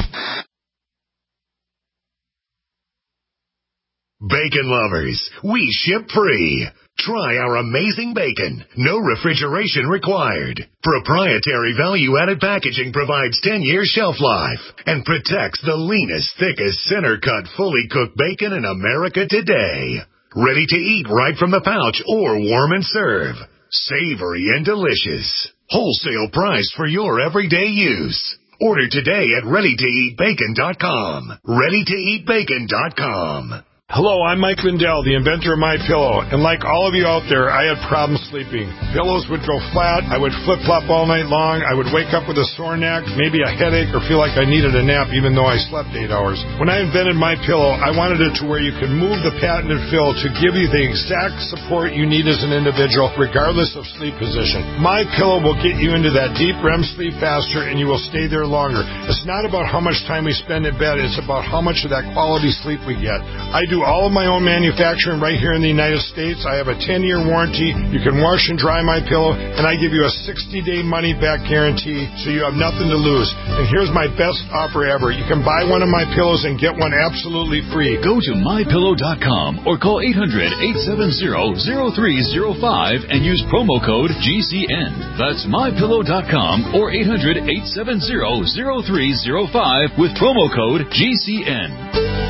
Bacon lovers, we ship free. Try our amazing bacon. No refrigeration required. Proprietary value-added packaging provides ten years shelf life and protects the leanest, thickest, center-cut, fully cooked bacon in America today. Ready to eat right from the pouch or warm and serve. Savory and delicious. Wholesale price for your everyday use. Order today at ready to eat bacon dot com. ready to eat bacon dot com. Hello, I'm Mike Lindell, the inventor of MyPillow, and like all of you out there, I had problems sleeping. Pillows would go flat, I would flip-flop all night long, I would wake up with a sore neck, maybe a headache, or feel like I needed a nap even though I slept eight hours. When I invented MyPillow, I wanted it to where you could move the patented fill to give you the exact support you need as an individual, regardless of sleep position. MyPillow will get you into that deep R E M sleep faster, and you will stay there longer. It's not about how much time we spend in bed, it's about how much of that quality sleep we get. I do all of my own manufacturing right here in the United States. I have a ten-year warranty. You can wash and dry my pillow, and I give you a sixty-day money-back guarantee, so you have nothing to lose. And here's my best offer ever. You can buy one of my pillows and get one absolutely free. Go to my pillow dot com or call eight hundred, eight seven zero, zero three zero five and use promo code G C N. That's my pillow dot com or eight hundred, eight seven zero, zero three zero five with promo code G C N.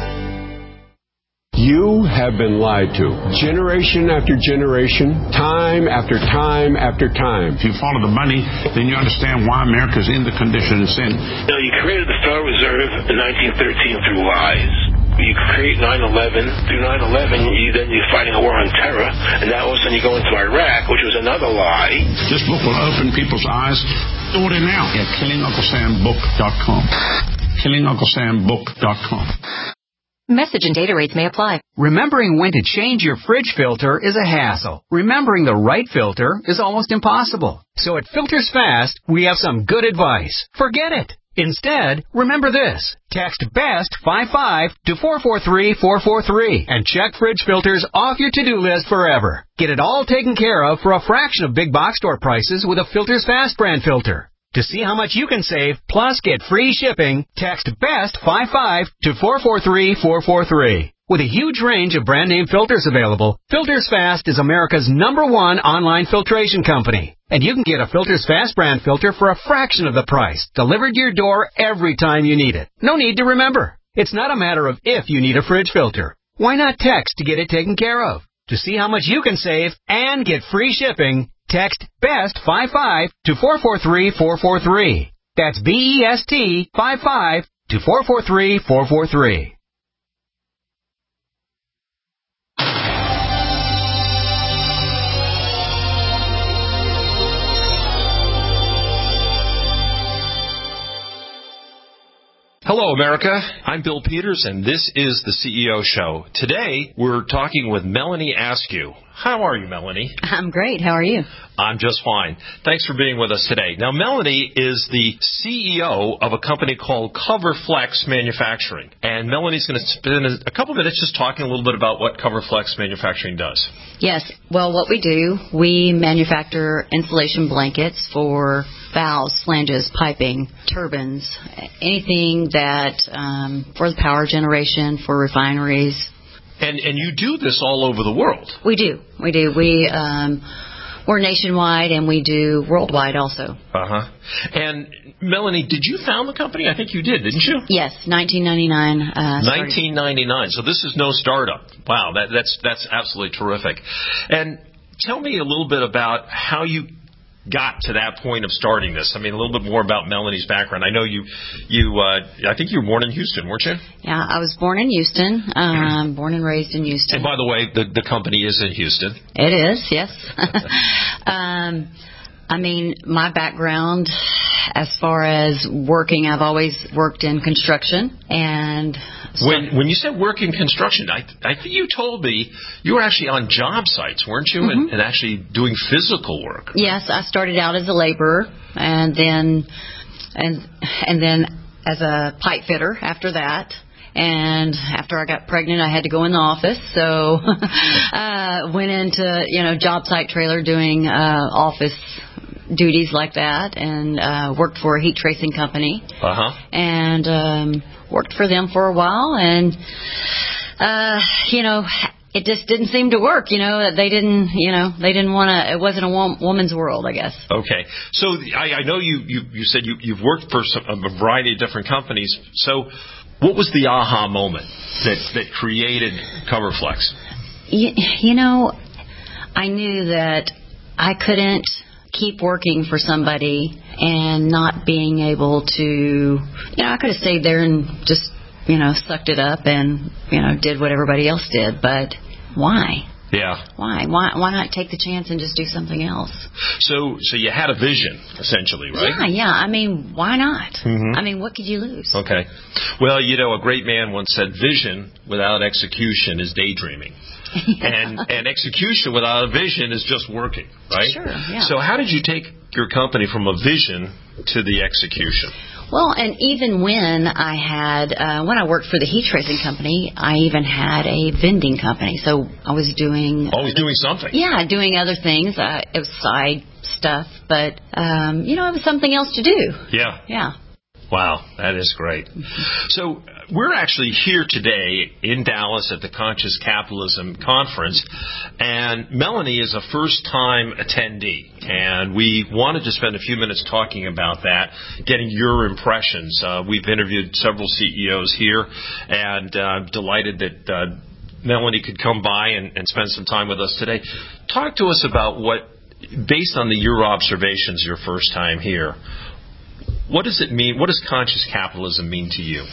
You have been lied to. Generation after generation, time after time after time. If you follow the money, then you understand why America is in the condition it's in. Now, you created the Federal Reserve in nineteen thirteen through lies. You create nine eleven. Through nine eleven, you, then you're fighting a war on terror, and now all of a sudden you go into Iraq, which was another lie. This book will open people's eyes. Order now at killing uncle sam book dot com. killing uncle sam book dot com. Message and data rates may apply. Remembering when to change your fridge filter is a hassle. Remembering the right filter is almost impossible. So at Filters Fast, we have some good advice. Forget it. Instead, remember this. Text BEST fifty-five to four four three four four three and check fridge filters off your to-do list forever. Get it all taken care of for a fraction of big box store prices with a Filters Fast brand filter. To see how much you can save, plus get free shipping, text BEST fifty-five to four four three four four three. With a huge range of brand name filters available, Filters Fast is America's number one online filtration company. And you can get a Filters Fast brand filter for a fraction of the price, delivered to your door every time you need it. No need to remember. It's not a matter of if you need a fridge filter. Why not text to get it taken care of? To see how much you can save and get free shipping, text BEST fifty-five to four four three four four three. That's B E S T fifty-five to four four three four four three. Hello, America. I'm Bill Peters, and this is the C E O Show. Today, we're talking with Melanie Askew. How are you, Melanie? I'm great. How are you? I'm just fine. Thanks for being with us today. Now, Melanie is the C E O of a company called CoverFlex Manufacturing. And Melanie's going to spend a couple minutes just talking a little bit about what CoverFlex Manufacturing does. Yes. Well, what we do, we manufacture insulation blankets for valves, flanges, piping, turbines, anything that um, for the power generation, for refineries. And and you do this all over the world. We do. We do. We, um, we're nationwide, and we do worldwide also. Uh-huh. And, Melanie, did you found the company? I think you did, didn't you? Yes, nineteen ninety-nine. Uh, nineteen ninety-nine. So this is no startup. Wow, that, that's that's absolutely terrific. And tell me a little bit about how you got to that point of starting this. I mean, a little bit more about Melanie's background. I know you, you. Uh, I think you were born in Houston, weren't you? Yeah, I was born in Houston, um, born and raised in Houston. And by the way, the, the company is in Houston. It is, yes. um, I mean, my background, as far as working, I've always worked in construction. And so when when you said work in construction, I I think you told me you were actually on job sites, weren't you, mm-hmm. and, and actually doing physical work. Yes, I started out as a laborer, and then and and then as a pipe fitter after that. And after I got pregnant, I had to go in the office, so uh, went into, you know, job site trailer doing uh, office duties like that, and uh, worked for a heat tracing company. Uh-huh. And um, worked for them for a while, and, uh, you know, it just didn't seem to work, you know. They didn't, you know, they didn't want to, it wasn't a wo- woman's world, I guess. Okay. So I, I know you, you, you said you, you've worked for some, a variety of different companies. So what was the aha moment that, that created CoverFlex? You, you know, I knew that I couldn't keep working for somebody and not being able to, you know, I could have stayed there and just, you know, sucked it up and, you know, did what everybody else did, but why? Yeah. Why? Why Why not take the chance and just do something else? So so you had a vision, essentially, right? Yeah, yeah. I mean, why not? Mm-hmm. I mean, what could you lose? Okay. Well, you know, a great man once said, vision without execution is daydreaming. Yeah. And and execution without a vision is just working, right? Sure, yeah. So how did you take your company from a vision to the execution? Well, and even when I had, uh, when I worked for the heat tracing company, I even had a vending company. So I was doing... Always doing something. Yeah, doing other things. Uh, it was side stuff, but, um, you know, it was something else to do. Yeah. Yeah. Wow, that is great. Mm-hmm. So we're actually here today in Dallas at the Conscious Capitalism Conference, and Melanie is a first-time attendee, and we wanted to spend a few minutes talking about that, getting your impressions. Uh, we've interviewed several C E Os here, and uh, I'm delighted that uh, Melanie could come by and, and spend some time with us today. Talk to us about what, based on the, your observations your first time here, what does it mean? What does conscious capitalism mean to you?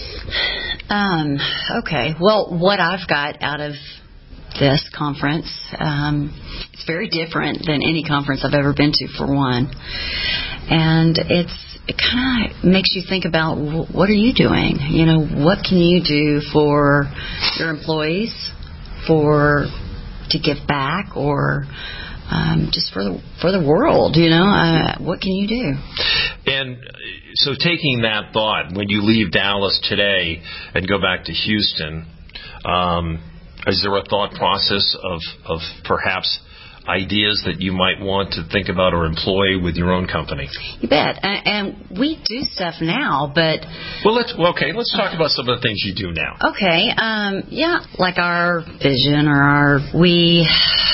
Um, okay. Well, what I've got out of this conference, um, it's very different than any conference I've ever been to, for one. And it's it kind of makes you think about, what are you doing? You know, what can you do for your employees, for to give back, or um, just for the for the world? You know, uh, what can you do? And so taking that thought, when you leave Dallas today and go back to Houston, um, is there a thought process of, of perhaps ideas that you might want to think about or employ with your own company? You bet. And, and we do stuff now, but... Well, let's well, okay, let's talk about some of the things you do now. Okay. Um, yeah, like our vision or our... We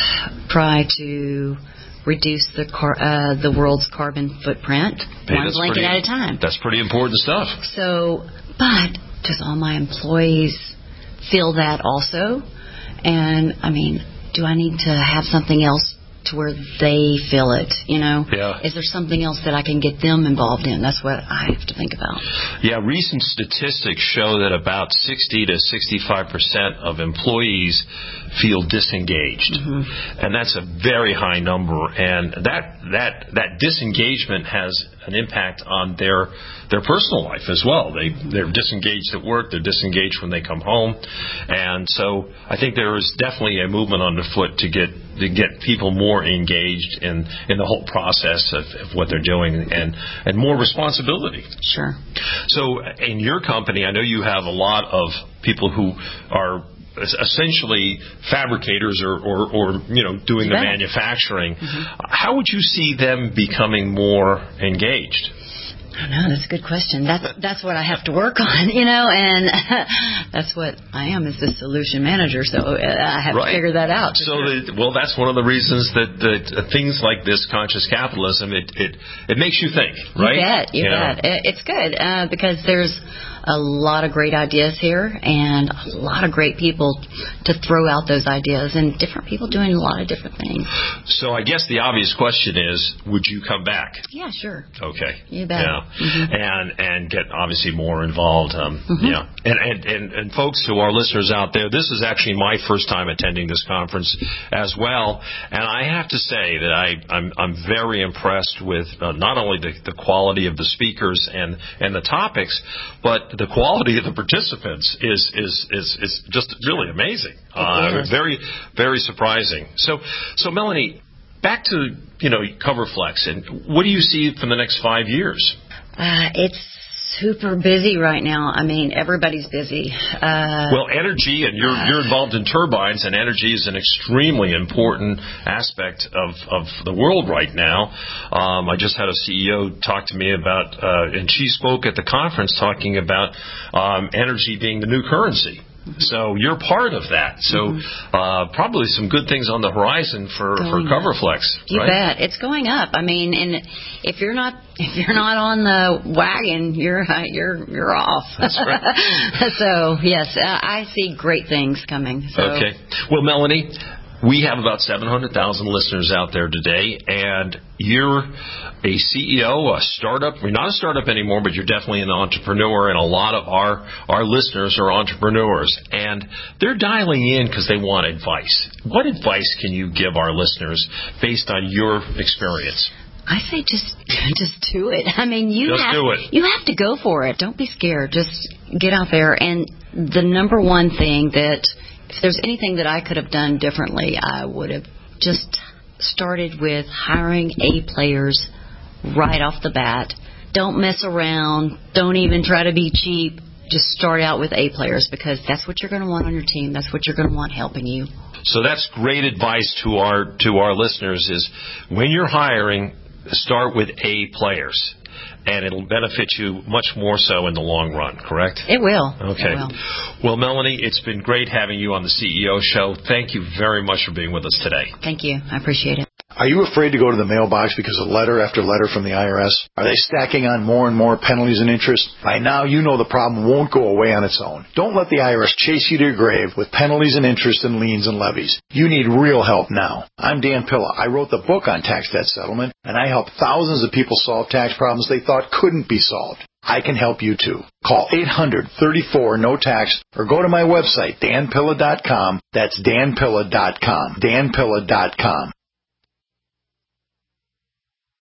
try to reduce the car, uh, the world's carbon footprint Hey, one blanket pretty, at a time. That's pretty important stuff. So, but does all my employees feel that also? And, I mean, do I need to have something else to where they feel it, you know? Yeah. Is there something else that I can get them involved in? That's what I have to think about. Yeah, recent statistics show that about sixty to sixty-five percent of employees feel disengaged. Mm-hmm. And that's a very high number. And that that that disengagement has an impact on their their personal life as well. They they're disengaged at work, they're disengaged when they come home. And so I think there is definitely a movement on the foot to get to get people more engaged in, in the whole process of, of what they're doing and, and more responsibility. Sure. So in your company, I know you have a lot of people who are essentially fabricators or, or, or you know, doing the manufacturing. Mm-hmm. How would you see them becoming more engaged? I don't know. That's a good question. That's that's what I have to work on, you know, and that's what I am as the solution manager. So I have right. to figure that out. So, the, well, that's one of the reasons that, that things like this conscious capitalism, it it, it makes you think, right? You bet. You, you bet. Know? It's good uh, because there's a lot of great ideas here and a lot of great people to throw out those ideas and different people doing a lot of different things. So I guess the obvious question is, would you come back? Yeah, sure. Okay. You bet. Yeah. Mm-hmm. And and get obviously more involved. Um, mm-hmm. Yeah. And, and, and, and folks who are listeners out there, this is actually my first time attending this conference as well. And I have to say that I, I'm, I'm very impressed with uh, not only the, the quality of the speakers and, and the topics, but the quality of the participants is is is, is just really amazing. Uh, very very surprising. So so Melanie, back to you know CoverFlex, and what do you see for the next five years? Uh, it's super busy right now. I mean, everybody's busy. Uh, well, energy, and you're you're involved in turbines, and energy is an extremely important aspect of, of the world right now. Um, I just had a C E O talk to me about, uh, and she spoke at the conference talking about um, energy being the new currency. Mm-hmm. So you're part of that. So mm-hmm. uh, probably some good things on the horizon for, for CoverFlex. You right? bet. It's going up. I mean, and if you're not if you're not on the wagon, you're you're you're off. That's right. So yes, I see great things coming. So. Okay. Well, Melanie, we have about seven hundred thousand listeners out there today, and you're a C E O, a startup. You're not a startup anymore, but you're definitely an entrepreneur, and a lot of our, our listeners are entrepreneurs, and they're dialing in because they want advice. What advice can you give our listeners based on your experience? I say just just do it. I mean, you just have do it. You have to go for it. Don't be scared. Just get out there. And the number one thing that, if there's anything that I could have done differently, I would have just started with hiring A players right off the bat. Don't mess around. Don't even try to be cheap. Just start out with A players, because that's what you're going to want on your team. That's what you're going to want helping you. So that's great advice to our to our listeners is when you're hiring, start with A players. And it'll benefit you much more so in the long run, correct? It will. Okay. It will. Well, Melanie, it's been great having you on the C E O Show. Thank you very much for being with us today. Thank you. I appreciate it. Are you afraid to go to the mailbox because of letter after letter from the I R S? Are they stacking on more and more penalties and interest? By now, you know the problem won't go away on its own. Don't let the I R S chase you to your grave with penalties and interest and liens and levies. You need real help now. I'm Dan Pilla. I wrote the book on tax debt settlement, and I helped thousands of people solve tax problems they thought couldn't be solved. I can help you too. Call eight hundred, thirty-four, no tax or go to my website, dan pilla dot com. That's dan pilla dot com. dan pilla dot com.